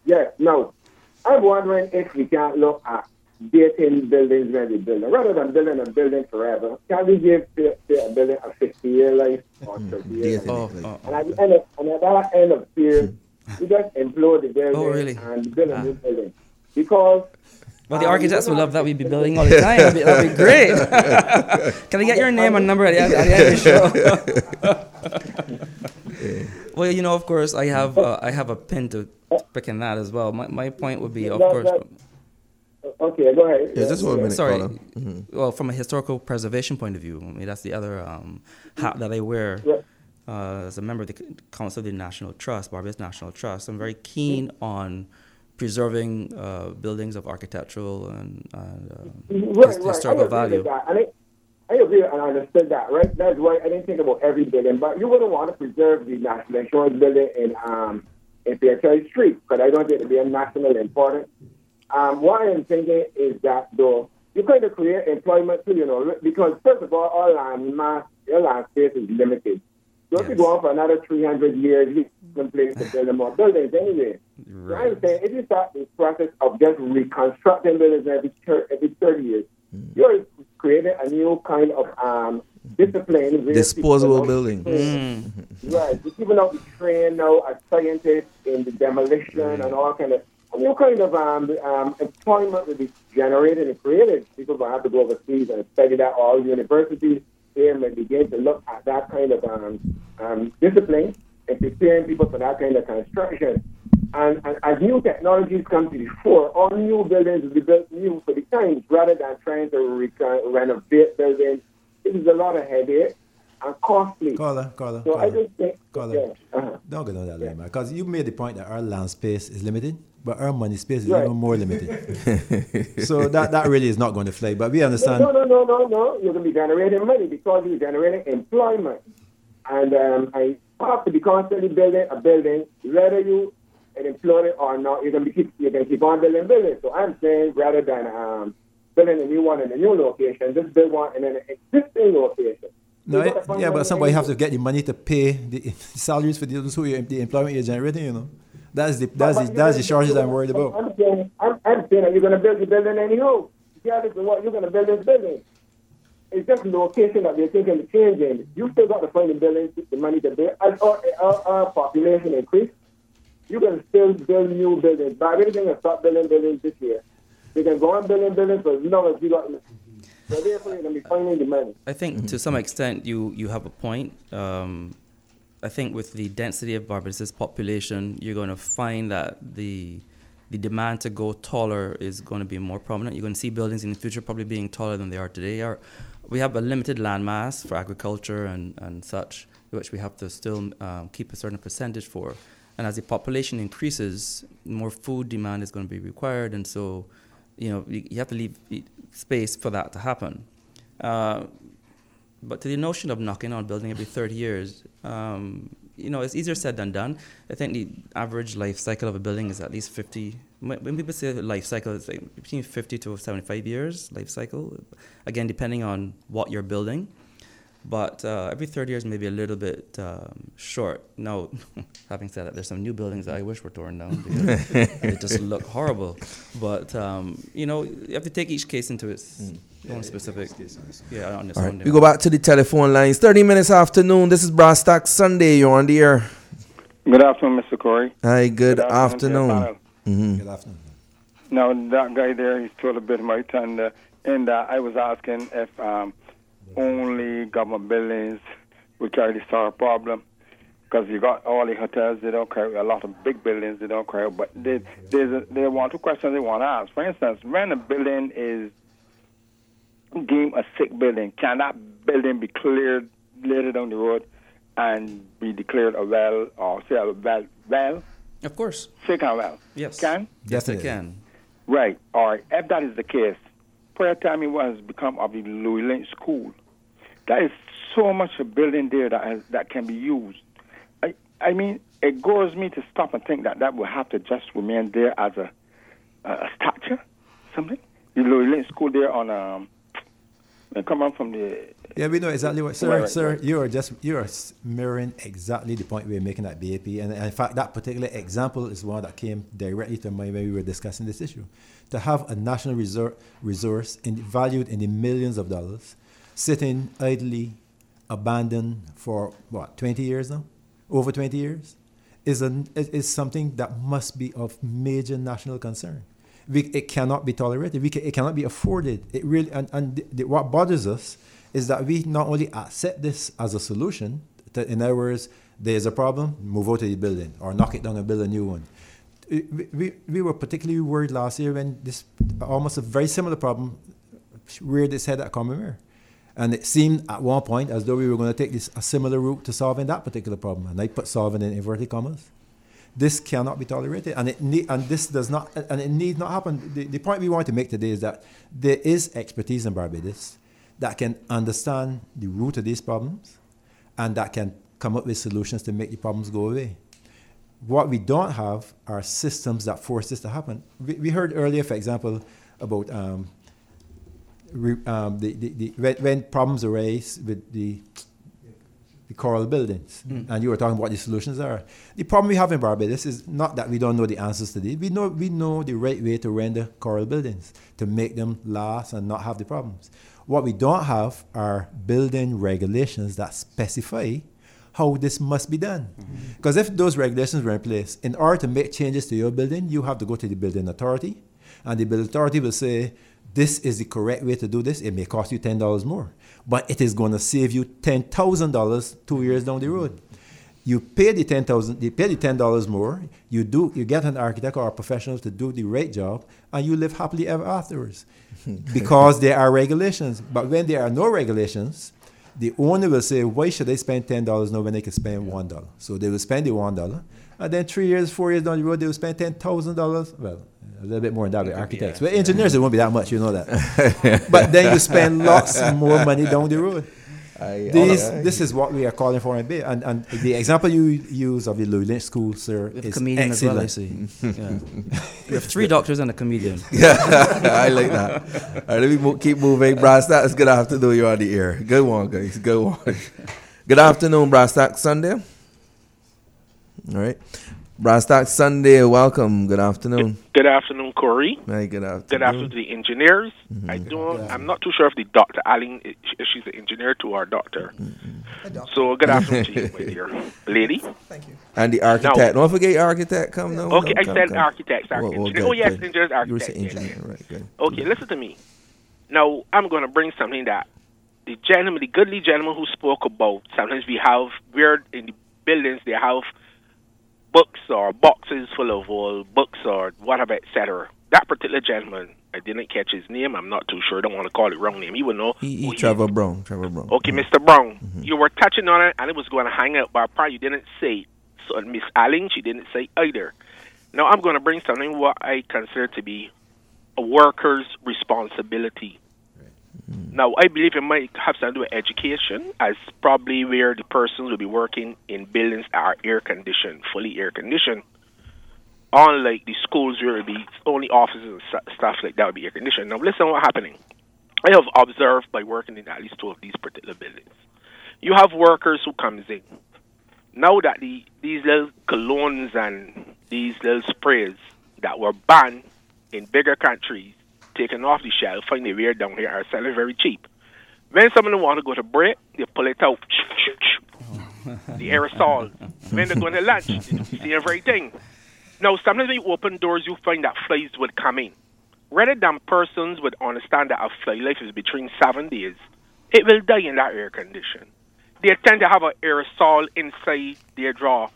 Yeah. Now, I'm wondering if we can look at dating buildings when we build them. Rather than building a building forever, can we give say a building a 50-year life or 30-year life? And at the end of period, we just implode the building and build a new building. Because well, the architects would love that. We'd be building all the time. That'd be great. Can I get your name and number at the end of the show? Well, you know, of course, I have a pin to pick in that as well. My point would be, of course. Okay, go ahead. Yeah, just 1 minute. Sorry. Well, from a historical preservation point of view, I mean, that's the other hat that I wear. As a member of the Council of the National Trust, Barbados National Trust. I'm very keen on preserving buildings of architectural and historical value. I agree and I understood that, right? That's why I didn't think about every building, but you wouldn't want to preserve the National Insurance building in Fairchild Street, because I don't think it would be a national importance. What I'm thinking is that, though, you kind of create employment too, you know, because first of all, your land space is limited. So if you go on for another 300 years, you can place to build more buildings anyway. Right. So I'm saying, if you start this process of just reconstructing buildings every 30 years, you're creating a new kind of discipline. Disposable building. Right. You're keeping up to train now as scientists in the demolition and all kind of a new kind of employment will be generated and created. People will have to go overseas and study that. All universities here may begin to look at that kind of discipline and preparing people for that kind of construction. And as new technologies come to the fore, all new buildings will be built new for the times rather than trying to renovate buildings. It is a lot of headache and costly. Carla. I just think... Don't go down that lane, man. Because you made the point that our land space is limited, but our money space is even more limited. So that really is not going to fly. But we understand... No. You're going to be generating money because you're generating employment. And I have to be constantly building a building, whether you employ it or not, you can keep on building buildings. So I'm saying rather than building a new one in a new location, just build one in an existing location. No, but somebody have to get the money to pay the salaries for those who the employment you're generating, you know. That's the shortage I'm worried about. I'm saying that you're going to build the building anyhow. Regardless of what you're going to build this building. It's just the location that they're thinking of changing. You still got to find the buildings, the money to build. As our population increase, you can still build new buildings. But I really think I'll start building buildings this year. They can go on building buildings for as long as you got. So therefore, you're going to be finding the money. I think to some extent you have a point. I think with the density of Barbados' population, you're going to find that the demand to go taller is going to be more prominent. You're going to see buildings in the future probably being taller than they are today. We have a limited land mass for agriculture and such, which we have to still keep a certain percentage for. And as the population increases, more food demand is going to be required, and so, you know, you have to leave space for that to happen. But to the notion of knocking on a building every 30 years, you know, it's easier said than done. I think the average life cycle of a building is at least 50. When people say life cycle, it's like between 50 to 75 years life cycle. Again, depending on what you're building. But every 30 years may be a little bit short. Now, having said that, there's some new buildings that I wish were torn down because they just look horrible. But, you know, you have to take each case into its own specific. Yeah, on its own. We go back to the telephone lines. 30 minutes afternoon. This is Brass Tack Sunday. You're on the air. Good afternoon, Mr. Corey. Hi, good afternoon. Good afternoon. Now, that guy there, he's told a bit about it. And I was asking if... only government buildings will carry the star problem, because you got all the hotels, they don't carry a lot of big buildings, they don't carry, but there are two questions they want to ask. For instance, when a building is deemed a sick building, can that building be cleared later down the road and be declared a well, or say a well? Of course. Sick and well. Yes. Can? Yes, it can. Right. All right. If that is the case, prior time it was become of the Louis Lynch School. There is so much a building there that can be used. I mean, it goes me to stop and think that will have to just remain there as a statue, something. The Louis Lynch School there on They come on from the. Yeah, we know exactly what, Right. sir. You are mirroring exactly the point we're making at BAP, and in fact, that particular example is one that came directly to mind when we were discussing this issue. To have a national resource valued in the millions of dollars, sitting idly, abandoned for 20 years now, over 20 years, is something that must be of major national concern. It cannot be tolerated. It cannot be afforded. It really what bothers us is that we not only accept this as a solution. In other words, there's a problem, move out of the building or knock it down and build a new one. We were particularly worried last year when this almost a very similar problem reared its head at Commonwealth. And it seemed at one point as though we were going to take a similar route to solving that particular problem. And I put solving in inverted commas. This cannot be tolerated, and it need not happen. The point we want to make today is that there is expertise in Barbados that can understand the root of these problems, and that can come up with solutions to make the problems go away. What we don't have are systems that force this to happen. We heard earlier, for example, about when problems arise with the coral buildings, and you were talking about what the solutions are. The problem we have in Barbados is not that we don't know the answers to these. We know the right way to render coral buildings to make them last and not have the problems. What we don't have are building regulations that specify how this must be done. Because if those regulations were in place, in order to make changes to your building, you have to go to the building authority, and the building authority will say, this is the correct way to do this. It may cost you $10 more, but it is going to save you $10,000 2 years down the road. You pay the $10 more. You get an architect or a professional to do the right job, and you live happily ever afterwards, because there are regulations. But when there are no regulations, the owner will say, why should I spend $10 now when I can spend $1? So they will spend the $1, and then 3 years, 4 years down the road, they will spend $10,000. Well, a little bit more than that with architects. But engineers, it won't be that much, you know that. But then you spend lots more money down the road. This is what we are calling for in Bay. And the example you use of the Louis Lynch School, sir, is comedian excellent. As well, I see. Yeah. We have 3 doctors and a comedian. Yeah, I like that. All right, let me keep moving. Brass Tacks, good afternoon. You're on the air. Good one, guys. Good one. Good afternoon, Brass Tacks Sunday. All right. Brass Tacks Sunday, welcome. Good afternoon. Good afternoon, Corey. Hey, good afternoon. Good afternoon to the engineers. I'm not too sure if the Dr. Allen, if she's an engineer to our doctor. So good afternoon to you, my dear lady. Thank you. And the architect. Don't forget your architect. Come now. Okay, I said architects. Yes, engineers, architects. You were saying engineer, right? Good. Okay, listen to me. Now, I'm going to bring something that the goodly gentleman who spoke about, sometimes we're in the buildings, they have books or boxes full of old books or whatever, etc. That particular gentleman, I didn't catch his name. I'm not too sure. I don't want to call it wrong name. He would know. Trevor Brown. Okay, Mr. Brown. You were touching on it, and it was going to hang out, but probably you didn't say. So Miss Allen, she didn't say either. Now I'm going to bring something what I consider to be a worker's responsibility. Now, I believe it might have something to do with education, as probably where the persons will be working in buildings that are air-conditioned, fully air-conditioned. Unlike the schools where it will be only offices and stuff like that will be air-conditioned. Now, listen to what's happening. I have observed by working in at least 2 of these particular buildings. You have workers who comes in. Now that these little colognes and these little sprays that were banned in bigger countries, taken off the shelf, find they wear down here, are selling very cheap. When someone want to go to break, they pull it out. The aerosol. When they're going to lunch, the very thing. Now, sometimes when you open doors, you find that flies would come in. Rather than persons would understand that a fly life is between 7 days, it will die in that air condition. They tend to have an aerosol inside their drawer.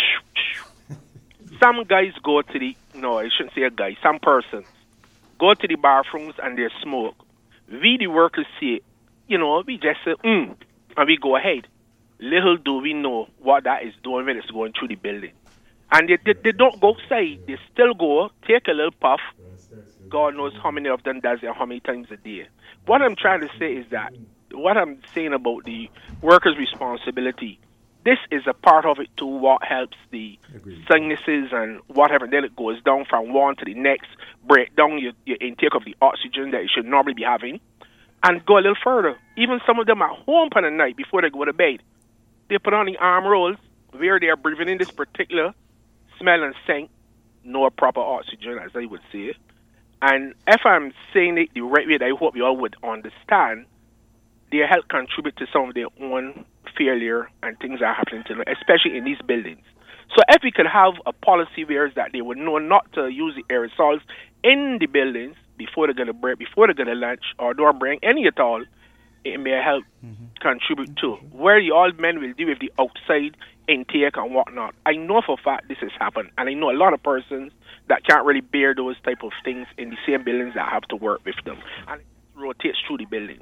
Some guys go to some persons go to the bathrooms and they smoke. We, the workers, say, we just say, and we go ahead. Little do we know what that is doing when it's going through the building. And they don't go outside. They still go, take a little puff. God knows how many of them does it, how many times a day. What I'm trying to say is that, what I'm saying about the workers' responsibility, this is a part of it too, what helps the sinuses and whatever. Then it goes down from one to the next, break down your intake of the oxygen that you should normally be having. And go a little further. Even some of them at home for the night before they go to bed. They put on the arm rolls where they are breathing in this particular smell and scent, no proper oxygen, as I would say it. And if I'm saying it the right way, that I hope you all would understand, their health contribute to some of their own failure and things that are happening to them, especially in these buildings. So if we could have a policy where that they would know not to use the aerosols in the buildings before they're going to break, before they're going to lunch, or don't bring any at all, it may help contribute to where the old men will deal with the outside intake and whatnot. I know for a fact this has happened, and I know a lot of persons that can't really bear those type of things in the same buildings that have to work with them, and it rotates through the building.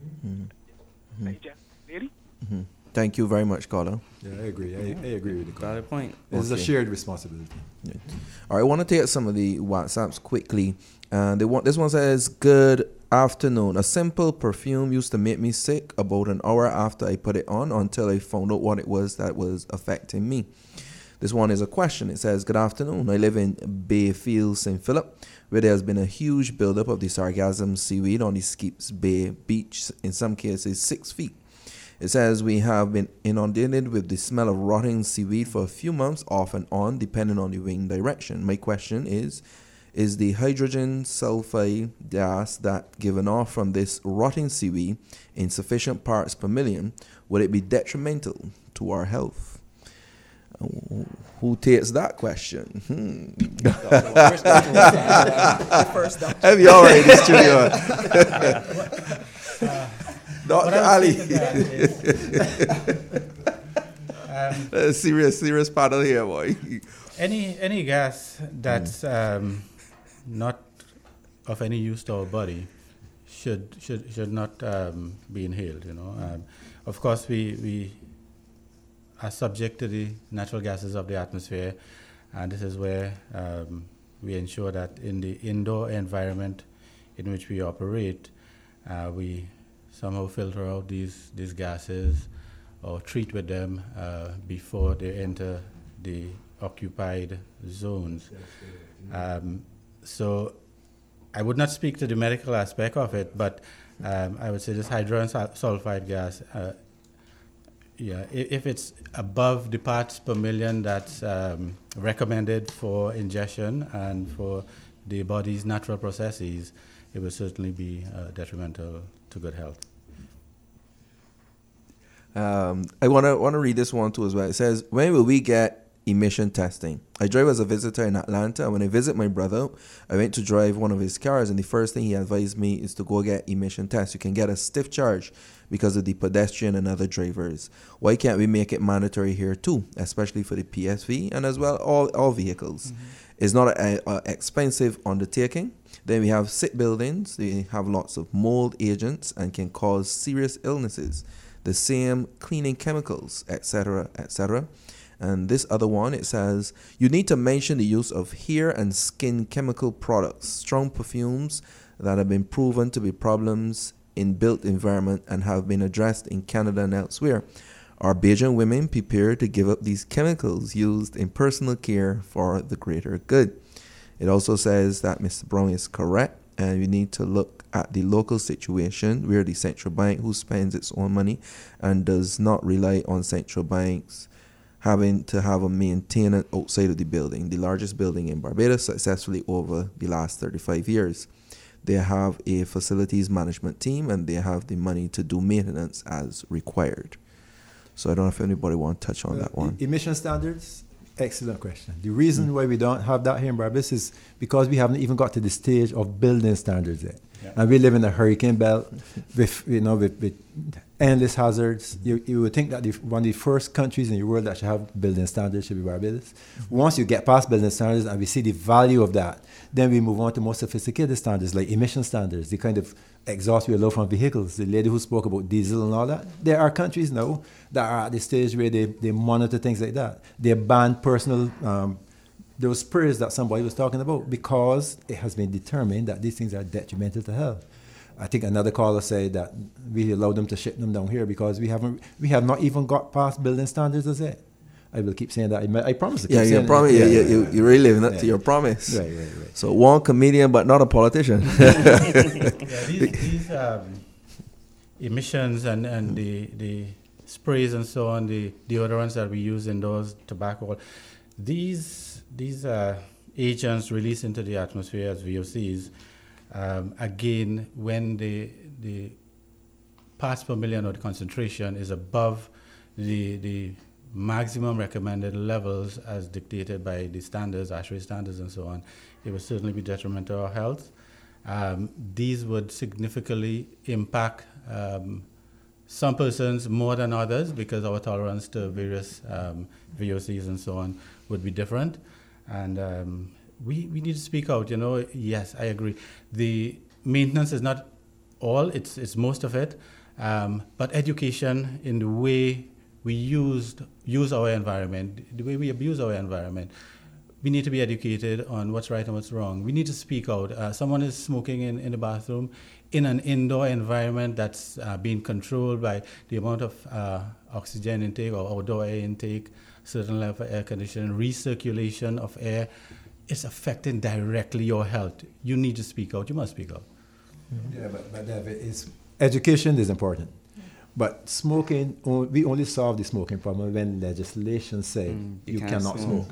Lady? Thank you very much, Carlo. Yeah, I agree. I agree with the call. Valid point. This is a shared responsibility. Yeah. All right, I want to take some of the WhatsApps quickly. This one says, "Good afternoon. A simple perfume used to make me sick about an hour after I put it on until I found out what it was that was affecting me." This one is a question. It says, "Good afternoon. I live in Bayfield, St. Philip, where there has been a huge buildup of the sargassum seaweed on the Skips Bay beach, in some cases 6 feet. It says we have been inundated with the smell of rotting seaweed for a few months off and on, depending on the wind direction. My question is the hydrogen sulfide gas that given off from this rotting seaweed in sufficient parts per million, would it be detrimental to our health?" Who takes that question? Have you already in the studio? Dr. Ali. Serious paddle here, boy. Any gas that's not of any use to our body should not be inhaled. Of course, we are subject to the natural gases of the atmosphere, and this is where we ensure that in the indoor environment in which we operate, we somehow filter out these gases or treat with them before they enter the occupied zones. So I would not speak to the medical aspect of it, but I would say this hydrogen sulfide gas, if it's above the parts per million that's recommended for ingestion and for the body's natural processes, it will certainly be detrimental to good health. I want to read this one too as well. It says, "When will we get emission testing? I drive as a visitor in Atlanta, and when I visit my brother, I went to drive one of his cars, and the first thing he advised me is to go get emission tests. You can get a stiff charge because of the pedestrian and other drivers. Why can't we make it mandatory here too, especially for the PSV and as well all vehicles? It's not an expensive undertaking. Then we have sick buildings. They have lots of mold agents and can cause serious illnesses. The same cleaning chemicals, etc., etc." And this other one, it says, "You need to mention the use of hair and skin chemical products, strong perfumes that have been proven to be problems in built environment and have been addressed in Canada and elsewhere. Are Bajan women prepared to give up these chemicals used in personal care for the greater good?" It also says that Mr. Brown is correct, and we need to look at the local situation where the central bank, who spends its own money and does not rely on central banks, having to have a maintenance outside of the building, the largest building in Barbados, successfully over the last 35 years. They have a facilities management team, and they have the money to do maintenance as required. So I don't know if anybody want to touch on that one. Emission standards, excellent question. The reason why we don't have that here in Barbados is because we haven't even got to the stage of building standards yet. Yeah. And we live in a hurricane belt with endless hazards. You would think that one of the first countries in the world that should have building standards should be Barbados. Once you get past building standards and we see the value of that, then we move on to more sophisticated standards like emission standards, the kind of exhaust we allow from vehicles. The lady who spoke about diesel and all that. There are countries now that are at the stage where they monitor things like that. They ban personal those sprays that somebody was talking about because it has been determined that these things are detrimental to health. I think another caller said that we allow them to ship them down here because we have not even got past building standards as yet. I will keep saying that. I promise. You really living up to your promise. Right. So one comedian, but not a politician. These emissions and the sprays and so on, the deodorants that we use indoors, tobacco, these agents released into the atmosphere as VOCs, again, when the parts per million or the concentration is above the maximum recommended levels as dictated by the standards, ASHRAE standards and so on, it would certainly be detrimental to our health. These would significantly impact some persons more than others because our tolerance to various VOCs and so on would be different. And we need to speak out, Yes, I agree. The maintenance is not all, it's most of it. But education in the way we use our environment, the way we abuse our environment, we need to be educated on what's right and what's wrong. We need to speak out. Someone is smoking in the bathroom in an indoor environment that's being controlled by the amount of oxygen intake or outdoor air intake, certain level of air conditioning, recirculation of air. It's affecting directly your health. You need to speak out. You must speak out. Yeah, but David, education is important. But smoking, we only solve the smoking problem when legislation says you cannot smoke.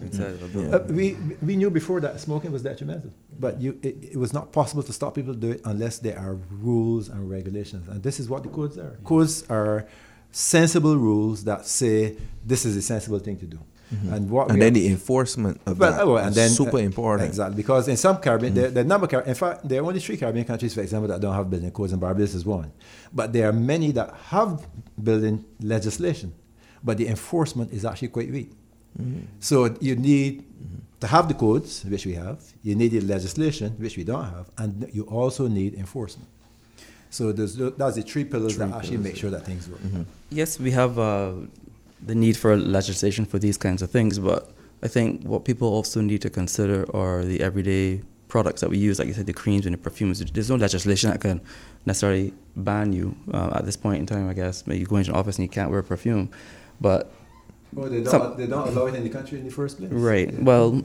We knew before that smoking was detrimental, but it was not possible to stop people to do it unless there are rules and regulations. And this is what the codes are. Codes are sensible rules that say this is a sensible thing to do. Mm-hmm. And then the enforcement of that is super important. Exactly, because in some Caribbean, in fact, there are only 3 Caribbean countries, for example, that don't have building codes, and Barbados is one. But there are many that have building legislation, but the enforcement is actually quite weak. Mm-hmm. So you need to have the codes, which we have, you need the legislation, which we don't have, and you also need enforcement. So that's the 3 pillars that actually make sure that things work. Mm-hmm. Yes, we have the need for legislation for these kinds of things, but I think what people also need to consider are the everyday products that we use, like you said, the creams and the perfumes. There's no legislation that can necessarily ban you at this point in time, I guess. Maybe you go into an office and you can't wear perfume, but... They don't allow it in the country in the first place? Right, yeah. Well,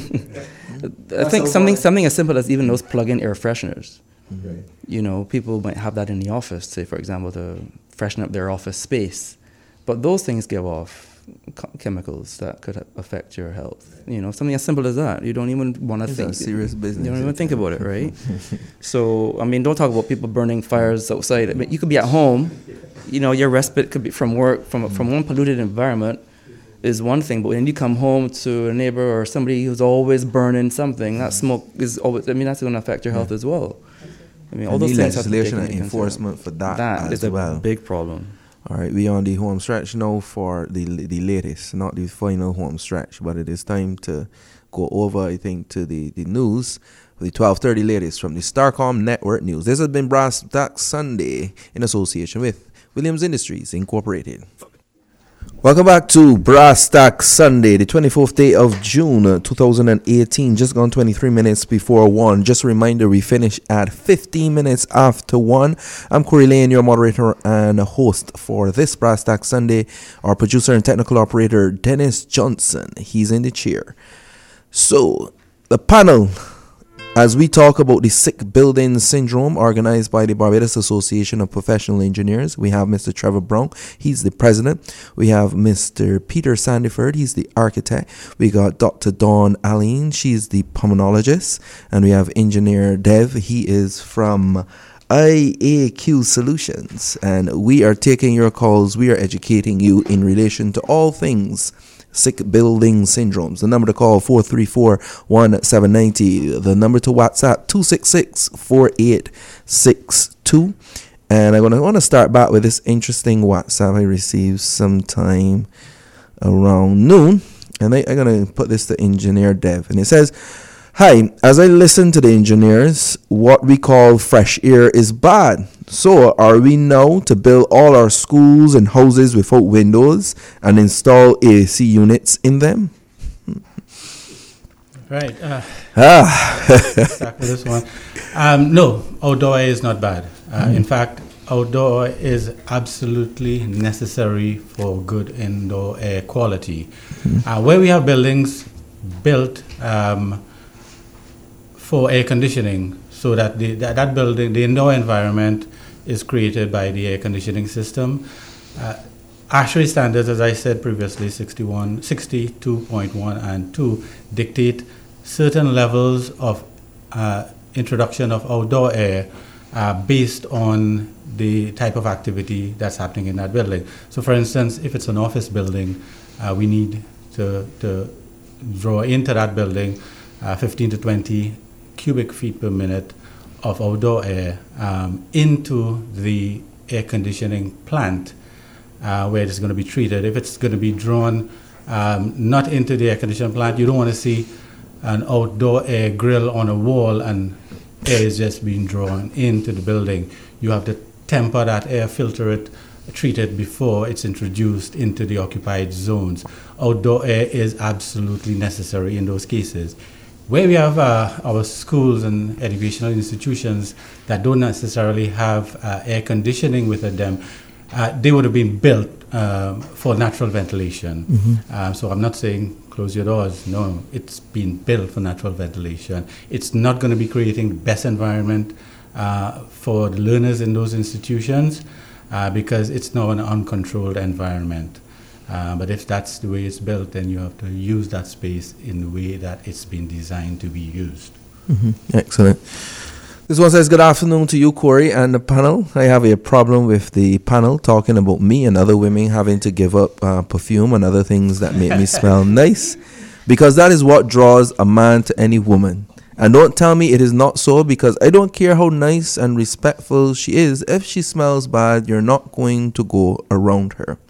I think something as simple as even those plug-in air fresheners. Right. People might have that in the office, say, for example, to freshen up their office space. But those things give off chemicals that could affect your health. Something as simple as that. You don't even want to think. It's serious business. You don't even think about it, right? So, don't talk about people burning fires outside. You could be at home. Your respite could be from work, from one polluted environment is one thing. But when you come home to a neighbor or somebody who's always burning something, that smoke is always, that's going to affect your health as well. All those things have to be taken into legislation and enforcement for that That as is well. a big problem. All right, we on the home stretch now for the latest, not the final home stretch, but it is time to go over, I think, to the news, the 12:30 latest from the Starcom Network News. This has been Brass Tack Sunday in association with Williams Industries Incorporated. Welcome back to Brass Tack Sunday, the 24th day of June 2018, just gone 23 minutes before 1. Just a reminder, we finish at 15 minutes after 1. I'm Corey Lane, your moderator and host for this Brass Tack Sunday. Our producer and technical operator, Dennis Johnson, he's in the chair. So, the panel, as we talk about the sick building syndrome organized by the Barbados Association of Professional Engineers, we have Mr. Trevor Brown, he's the president. We have Mr. Peter Sandiford, he's the architect. We got Dr. Dawn Aline, she's the pulmonologist. And we have Engineer Dev, he is from IAQ Solutions. And we are taking your calls, we are educating you in relation to all things sick building syndromes. The number to call 434-1790. The number to WhatsApp 266-4862. And I want to start back with this interesting WhatsApp I received sometime around noon. And I'm going to put this to Engineer Dev. And it says, "Hi, as I listen to the engineers, what we call fresh air is bad. So are we now to build all our schools and houses without windows and install AC units in them?" Right. Start with this one. No, outdoor air is not bad. In fact, outdoor is absolutely necessary for good indoor air quality. Where we have buildings built for air conditioning, so that that building, the indoor environment, is created by the air conditioning system. ASHRAE standards, as I said previously, 62.1 and 2, dictate certain levels of introduction of outdoor air based on the type of activity that's happening in that building. So for instance, if it's an office building, we need to draw into that building 15 to 20 cubic feet per minute of outdoor air into the air conditioning plant where it's going to be treated. If it's going to be drawn not into the air conditioning plant, you don't want to see an outdoor air grill on a wall and air is just being drawn into the building. You have to temper that air, filter it, treat it before it's introduced into the occupied zones. Outdoor air is absolutely necessary in those cases. Where we have our schools and educational institutions that don't necessarily have air conditioning within them, they would have been built for natural ventilation. So I'm not saying close your doors. No, it's been built for natural ventilation. It's not going to be creating the best environment for the learners in those institutions because it's now an uncontrolled environment. But if that's the way it's built, then you have to use that space in the way that it's been designed to be used. Excellent. This one says, good afternoon to you, Corey, and the panel. I have a problem with the panel talking about me and other women having to give up perfume and other things that make me smell nice, because that is what draws a man to any woman. And don't tell me it is not so, because I don't care how nice and respectful she is. If she smells bad, you're not going to go around her.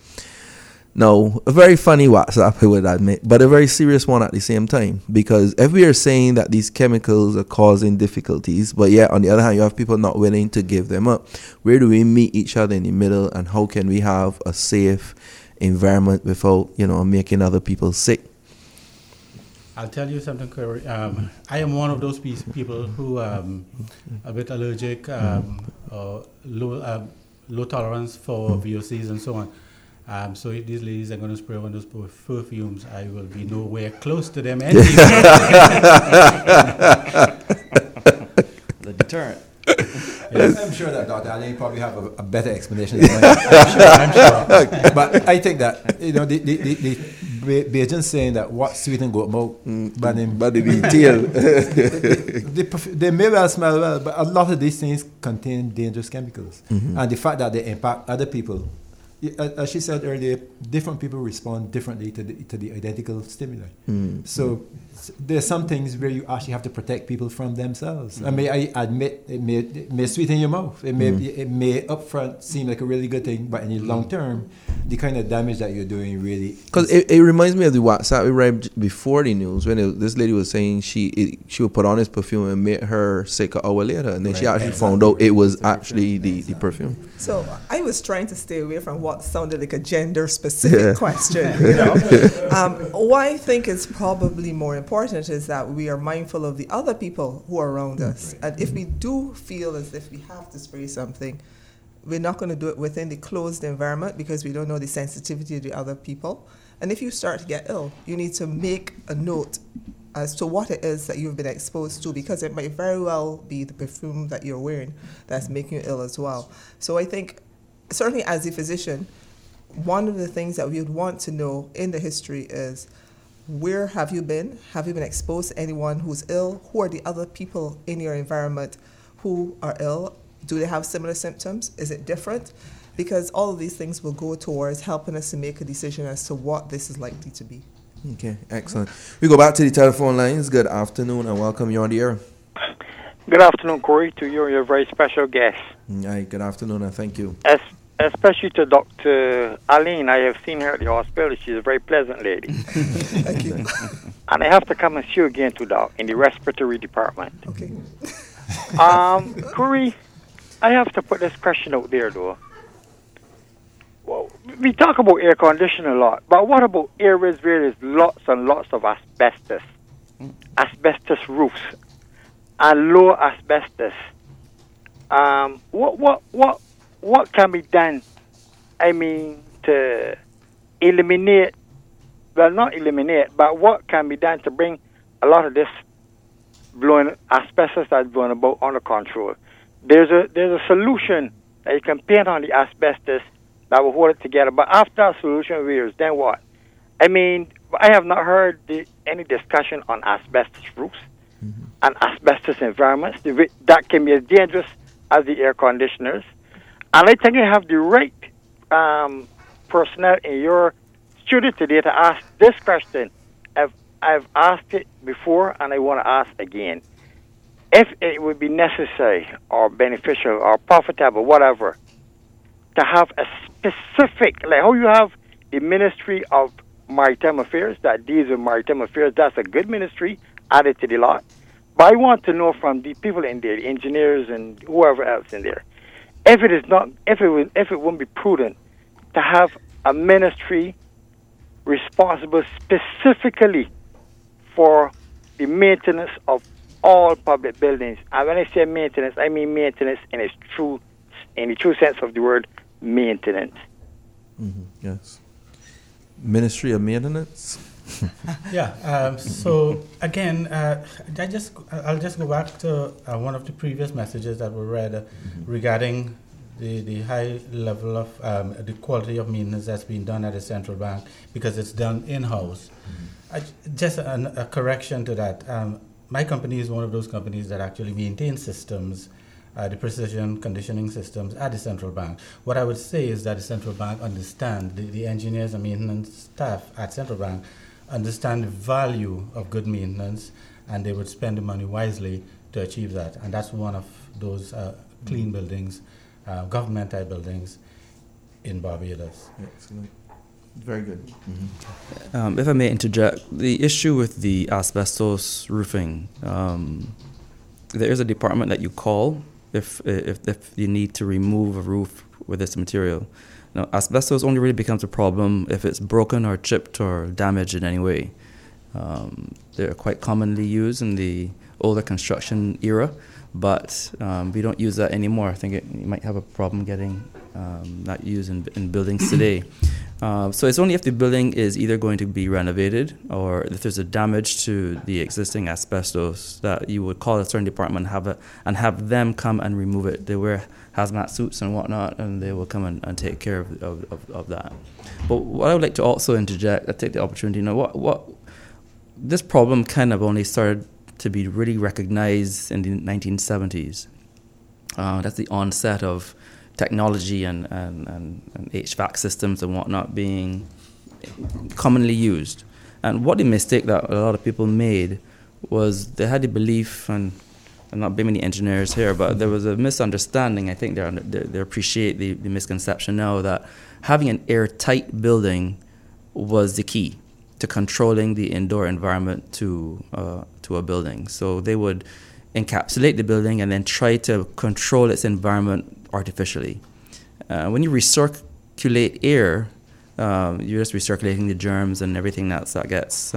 Now, a very funny WhatsApp, I would admit, but a very serious one at the same time. Because if we are saying that these chemicals are causing difficulties, but yet on the other hand, you have people not willing to give them up, where do we meet each other in the middle, and how can we have a safe environment without, making other people sick? I'll tell you something, Corey. I am one of those people who a bit allergic, or low tolerance for VOCs and so on. So if these ladies are going to spray on those perfumes, I will be nowhere close to them anyway. The deterrent. Yes. I'm sure that Dr. Ali probably have a better explanation than mine. I'm sure. But I think that, the Beijing saying that what sweet and good mouth, but the tail. They may well smell well, but a lot of these things contain dangerous chemicals. And the fact that they impact other people, as she said earlier, different people respond differently to the identical stimuli. So there's some things where you actually have to protect people from themselves. I mean, I admit it may sweeten your mouth. It may upfront seem like a really good thing, but in the long term, the kind of damage that you're doing really. Because it reminds me of the WhatsApp we read before the news when this lady was saying she would put on this perfume and made her sick an hour later, and then she actually found out it was actually the perfume. So I was trying to stay away from what sounded like a gender-specific question. What I think is probably more important is that we are mindful of the other people who are around us. And if we do feel as if we have to spray something, we're not going to do it within the closed environment because we don't know the sensitivity of the other people. And if you start to get ill, you need to make a note as to what it is that you've been exposed to, because it might very well be the perfume that you're wearing that's making you ill as well. So I think, certainly as a physician, one of the things that we would want to know in the history is, where have you been? Have you been exposed to anyone who's ill? Who are the other people in your environment who are ill? Do they have similar symptoms? Is it different? Because all of these things will go towards helping us to make a decision as to what this is likely to be. Okay, excellent. We go back to the telephone lines. Good afternoon and welcome. You on the air. Good afternoon, Corey, to you and your very special guest. Hi, good afternoon and thank you. Especially to Dr. Aline. I have seen her at the hospital. She's a very pleasant lady. Thank you. And I have to come and see you again too, Doc, in the respiratory department. Okay. Corey, I have to put this question out there, though. Well, we talk about air conditioning a lot, but what about areas where there's lots and lots of asbestos? Asbestos roofs and low asbestos. What can be done, to eliminate, well, not eliminate, but what can be done to bring a lot of this asbestos that's blowing about under control? There's a solution that you can paint on the asbestos that will hold it together. But after solution wears, then what? I mean, I have not heard any discussion on asbestos roofs and asbestos environments that can be as dangerous as the air conditioners. And I think you have the right personnel in your studio today to ask this question. I've asked it before, and I want to ask again. If it would be necessary or beneficial or profitable, whatever, to have a specific, like how you have the Ministry of Maritime Affairs that deals with maritime affairs, that's a good ministry added to the lot. But I want to know from the people in there, the engineers and whoever else in there, if it wouldn't be prudent to have a ministry responsible specifically for the maintenance of all public buildings. And when I say maintenance, I mean maintenance in the true sense of the word maintenance. Yes. Ministry of Maintenance. Yeah. So again, I'll just go back to one of the previous messages that were read regarding the high level of the quality of maintenance that's being done at the central bank because it's done in-house. Just a correction to that. My company is one of those companies that actually maintain systems, the precision conditioning systems at the central bank. What I would say is that the central bank understand, the engineers and maintenance staff at central bank understand the value of good maintenance, and they would spend the money wisely to achieve that. And that's one of those clean buildings, government-type buildings in Barbados. Excellent. Very good. If I may interject, the issue with the asbestos roofing, there is a department that you call if you need to remove a roof with this material. Now, asbestos only really becomes a problem if it's broken or chipped or damaged in any way. They're quite commonly used in the older construction era, but we don't use that anymore. I think you might have a problem getting that used in buildings today. So it's only if the building is either going to be renovated or if there's a damage to the existing asbestos that you would call a certain department and have them come and remove it. They wear hazmat suits and whatnot, and they will come and take care of that. But what I would like to also interject, I take the opportunity, what this problem kind of only started to be really recognized in the 1970s. That's the onset of technology and HVAC systems and whatnot being commonly used. And what the mistake that a lot of people made was they had the belief, and I'm not blaming the engineers here, but there was a misunderstanding. I think they appreciate the misconception now that having an airtight building was the key to controlling the indoor environment to a building. So they would encapsulate the building and then try to control its environment artificially. When you recirculate air, you're just recirculating the germs and everything else that gets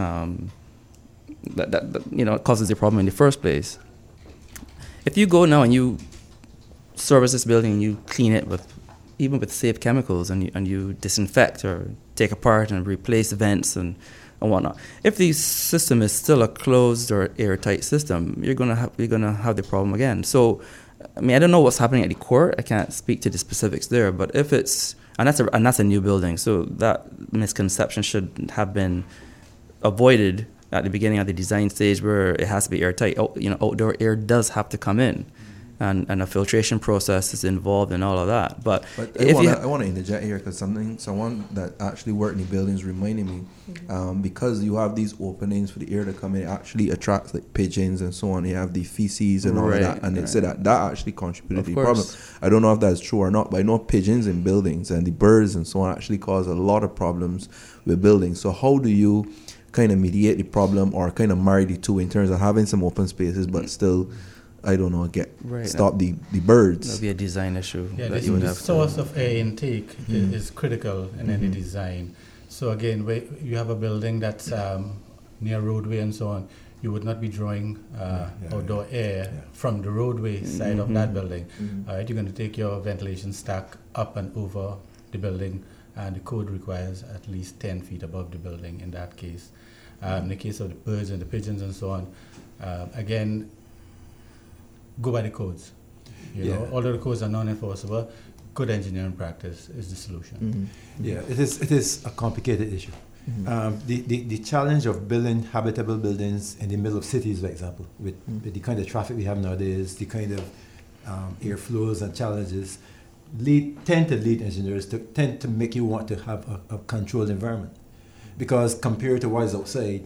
that causes the problem in the first place. If you go now and you service this building and you clean it even with safe chemicals and you disinfect or take apart and replace vents and whatnot, if the system is still a closed or airtight system, you're gonna have the problem again. So, I mean, I don't know what's happening at the core. I can't speak to the specifics there. But if it's that's a new building, so that misconception should have been avoided at the beginning of the design stage, where it has to be airtight. Outdoor air does have to come in, and a filtration process is involved in all of that. But I want to interject here because someone that actually worked in the buildings reminded me, because you have these openings for the air to come in, it actually attracts like pigeons and so on. You have the feces and all of that, and they said that actually contributed to the problem. I don't know if that's true or not, but I know pigeons in buildings and the birds and so on actually cause a lot of problems with buildings. So how do you kind of mediate the problem or kind of marry the two in terms of having some open spaces but still, I don't know, stop the birds? That'll be a design issue. Yeah, that you would have. The source of air intake is critical in any design. So again, where you have a building that's near roadway and so on, you would not be drawing outdoor air from the roadway side of that building. You're going to take your ventilation stack up and over the building, and the code requires at least 10 feet above the building in that case. In the case of the birds and the pigeons and so on, again, go by the codes. You know, although the codes are non-enforceable, good engineering practice is the solution. Yeah, it is a complicated issue. The challenge of building habitable buildings in the middle of cities, for example, with the kind of traffic we have nowadays, the kind of airflows and challenges, tend to lead engineers to make you want to have a controlled environment, because compared to what is outside,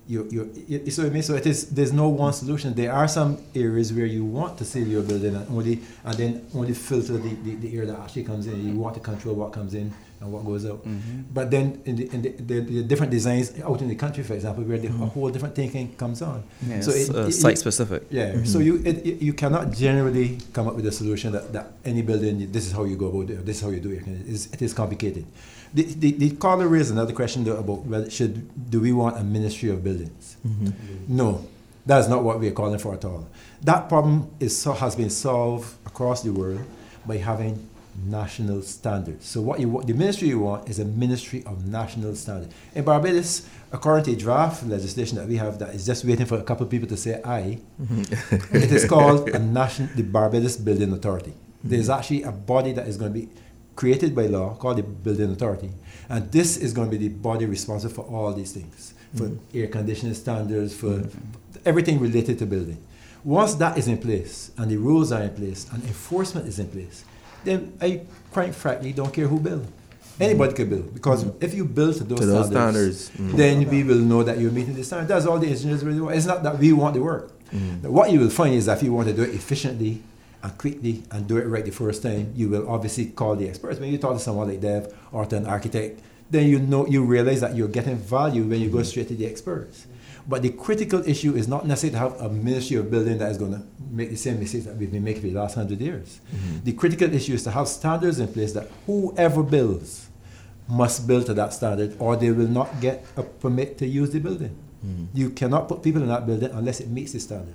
so there's no one solution. There are some areas where you want to seal your building and then only filter the air that actually comes in. You want to control what comes in and what goes out. But then in the different designs out in the country, for example, where a whole different thinking comes on. Yeah, so it's site specific. Yeah. So you cannot generally come up with a solution that any building, this is how you go about it, this is how you do it. It is complicated. The caller raised another question though about whether do we want a Ministry of Buildings? No, that's not what we are calling for at all. That problem has been solved across the world by having national standards. So the ministry you want is a Ministry of National Standards. In Barbados, according to draft legislation that we have that is just waiting for a couple of people to say aye, it is called the Barbados Building Authority. There's actually a body that is going to be created by law called the Building Authority, and this is going to be the body responsible for all these things, for air conditioning standards, for everything related to building. Once that is in place and the rules are in place and enforcement is in place, then I quite frankly don't care who builds. Anybody can build, because if you build to those standards, then we will know that you're meeting the standard. That's all the engineers really want. It's not that we want the work. What you will find is that if you want to do it efficiently and quickly and do it right the first time, you will obviously call the experts. When you talk to someone like Dev or to an architect, then you realize that you're getting value when you go straight to the experts. But the critical issue is not necessarily to have a Ministry of Building that is going to make the same mistakes that we've been making for the last 100 years. The critical issue is to have standards in place that whoever builds must build to that standard, or they will not get a permit to use the building. You cannot put people in that building unless it meets the standard.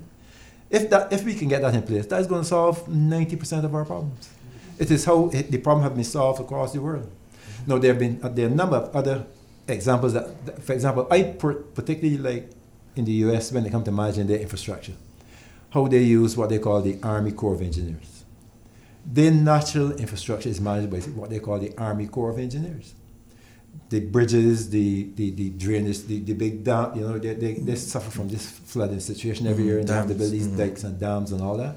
If we can get that in place, that is going to solve 90% of our problems. It is how the problem has been solved across the world. Now, there are a number of other examples that, for example, I particularly like in the US when it comes to managing their infrastructure, how they use what they call the Army Corps of Engineers. Their natural infrastructure is managed by what they call the Army Corps of Engineers. The bridges, the drainage, the big dam, they suffer from this flooding situation every year, and they have to build these dikes and dams and all that.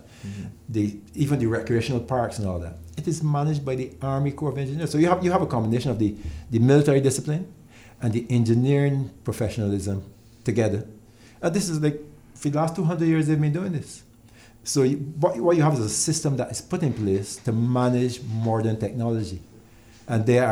Even the recreational parks and all that. It is managed by the Army Corps of Engineers. So you have a combination of the military discipline and the engineering professionalism together. And this is like, for the last 200 years they've been doing this. So what you have is a system that is put in place to manage modern technology. And they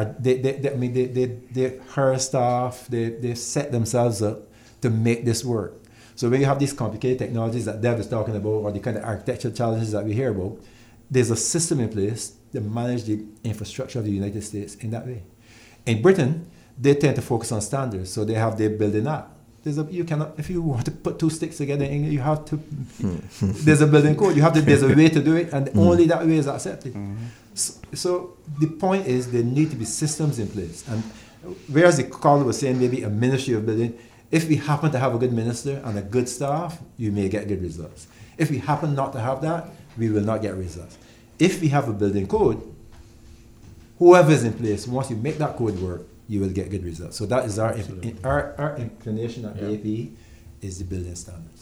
hire staff, they set themselves up to make this work. So when you have these complicated technologies that Dev is talking about, or the kind of architectural challenges that we hear about, there's a system in place to manage the infrastructure of the United States in that way. In Britain, they tend to focus on standards, so they have their building act. You cannot, if you want to put two sticks together in English, you have to. There's a building code. There's a way to do it, and only that way is accepted. So the point is, there need to be systems in place. And whereas the caller was saying maybe a Ministry of Building, if we happen to have a good minister and a good staff, you may get good results. If we happen not to have that, we will not get results. If we have a building code, whoever is in place, once you make that code work, you will get good results. So that is our inclination at the APE is the building standards.